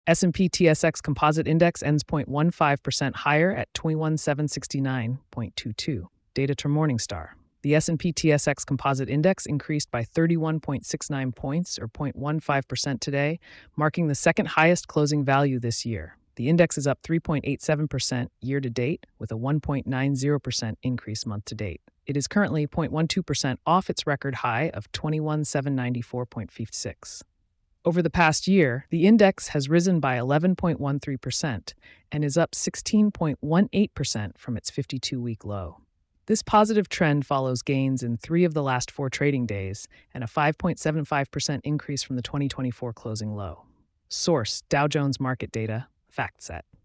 S&P TSX Composite Index ends 0.15% higher at 21,769.22. Data from Morningstar. The S&P TSX Composite Index increased by 31.69 points, or 0.15% today, marking the second highest closing value this year. The index is up 3.87% year to date, with a 1.90% increase month to date. It is currently 0.12% off its record high of 21,794.56. Over the past year, the index has risen by 11.13% and is up 16.18% from its 52-week low. This positive trend follows gains in 3 of the last 4 trading days and a 5.75% increase from the 2024 closing low. Source: Dow Jones Market Data, FactSet.